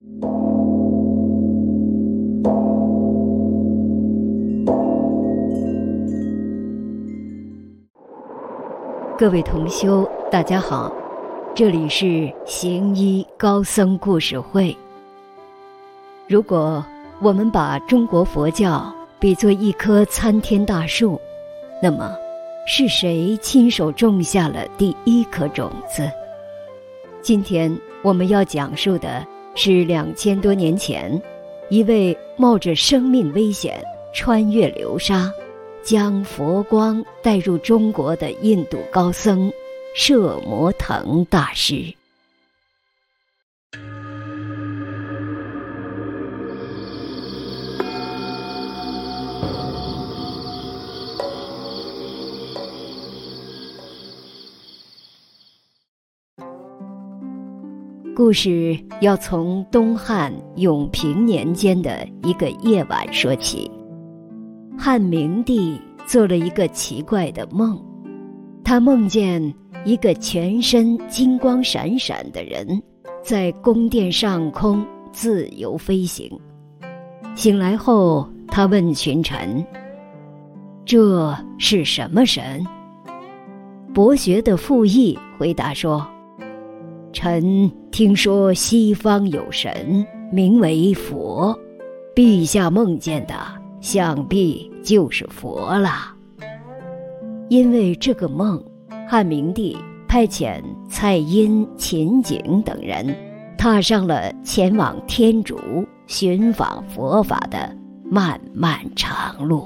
各位同修，大家好，这里是行医高僧故事会。如果我们把中国佛教比作一棵参天大树，那么是谁亲手种下了第一颗种子？今天我们要讲述的是2000多年前，一位冒着生命危险穿越流沙，将佛光带入中国的印度高僧摄摩腾大师。故事要从东汉永平年间的一个夜晚说起。汉明帝做了一个奇怪的梦，他梦见一个全身金光闪闪的人在宫殿上空自由飞行。醒来后，他问群臣：“这是什么神？”博学的傅毅回答说：“臣听说西方有神，名为佛，陛下梦见的想必就是佛了。”因为这个梦，汉明帝派遣蔡因、秦景等人踏上了前往天竺寻访佛法的漫漫长路。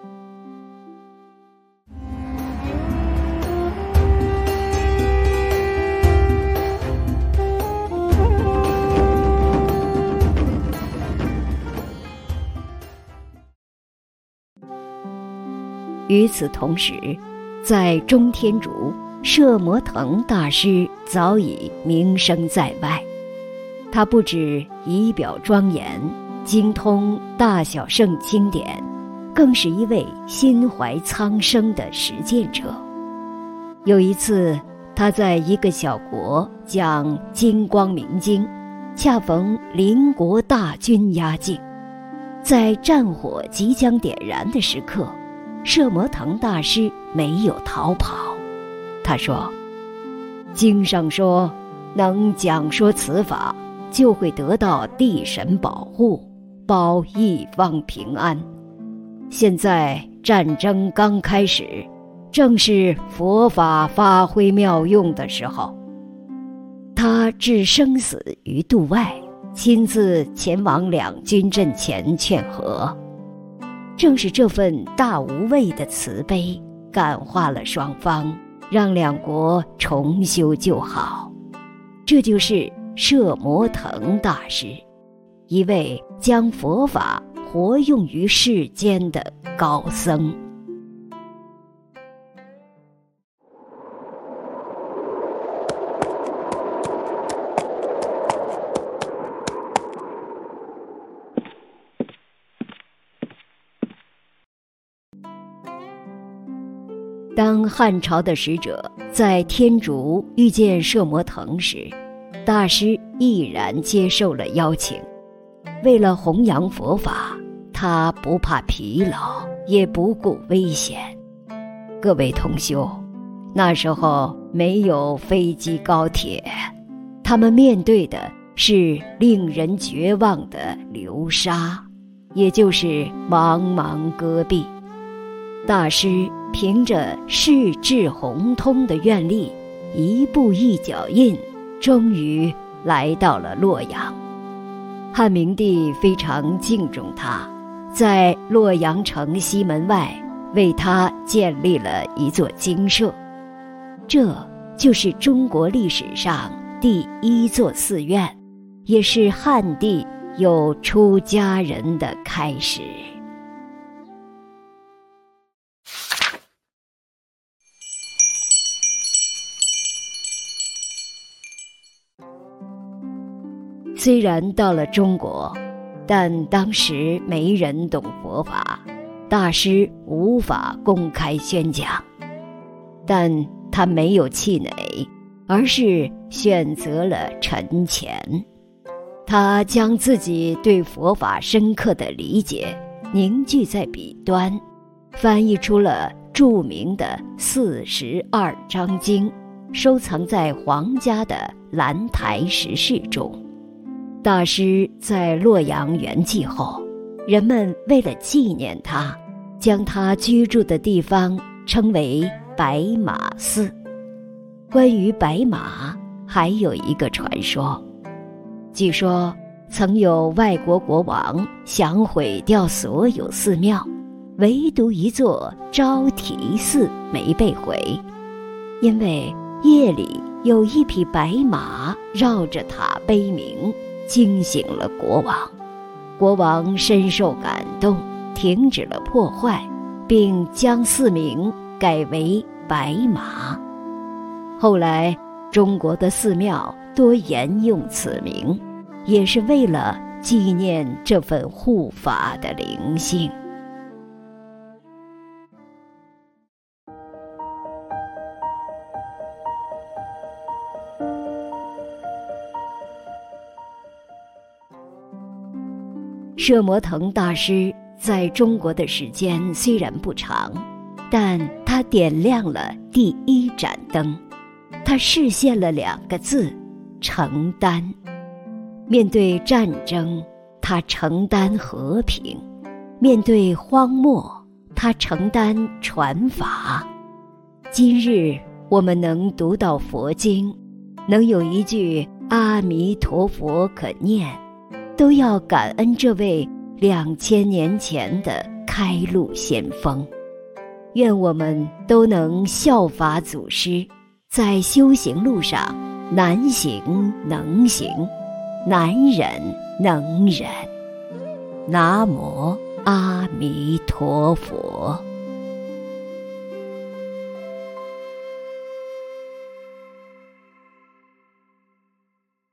与此同时，在中天竺，摄摩腾大师早已名声在外。他不止仪表庄严，精通大小圣经典，更是一位心怀苍生的实践者。有一次，他在一个小国讲金光明经，恰逢邻国大军压境，在战火即将点燃的时刻，摄摩腾大师没有逃跑。他说：“经上说，能讲说此法，就会得到地神保护，保一方平安。现在战争刚开始，正是佛法发挥妙用的时候。”他置生死于度外，亲自前往两军阵前劝和。正是这份大无畏的慈悲，感化了双方，让两国重修旧好。这就是摄摩腾大师，一位将佛法活用于世间的高僧。当汉朝的使者在天竺遇见摄摩腾时，大师毅然接受了邀请。为了弘扬佛法，他不怕疲劳，也不顾危险。各位同修，那时候没有飞机高铁，他们面对的是令人绝望的流沙，也就是茫茫戈壁。大师凭着世智宏通的愿力，一步一脚印，终于来到了洛阳。汉明帝非常敬重他，在洛阳城西门外为他建立了一座精舍，这就是中国历史上第一座寺院，也是汉帝有出家人的开始。虽然到了中国，但当时没人懂佛法，大师无法公开宣讲。但他没有气馁，而是选择了沉潜。 他将自己对佛法深刻的理解凝聚在笔端，翻译出了著名的42章经，收藏在皇家的兰台石室中。大师在洛阳圆寂后，人们为了纪念他，将他居住的地方称为白马寺。关于白马，还有一个传说，据说曾有外国国王想毁掉所有寺庙，唯独一座招提寺没被毁，因为夜里有一匹白马绕着塔悲鸣，惊醒了国王。国王深受感动，停止了破坏，并将寺名改为白马。后来中国的寺庙多沿用此名，也是为了纪念这份护法的灵性。摄摩腾大师在中国的时间虽然不长，但他点亮了第一盏灯，他实现了2个字：承担。面对战争，他承担和平；面对荒漠，他承担传法。今日我们能读到佛经，能有一句阿弥陀佛可念，都要感恩这位2000年前的开路先锋。愿我们都能效法祖师，在修行路上难行能行，难忍能忍。南无阿弥陀佛。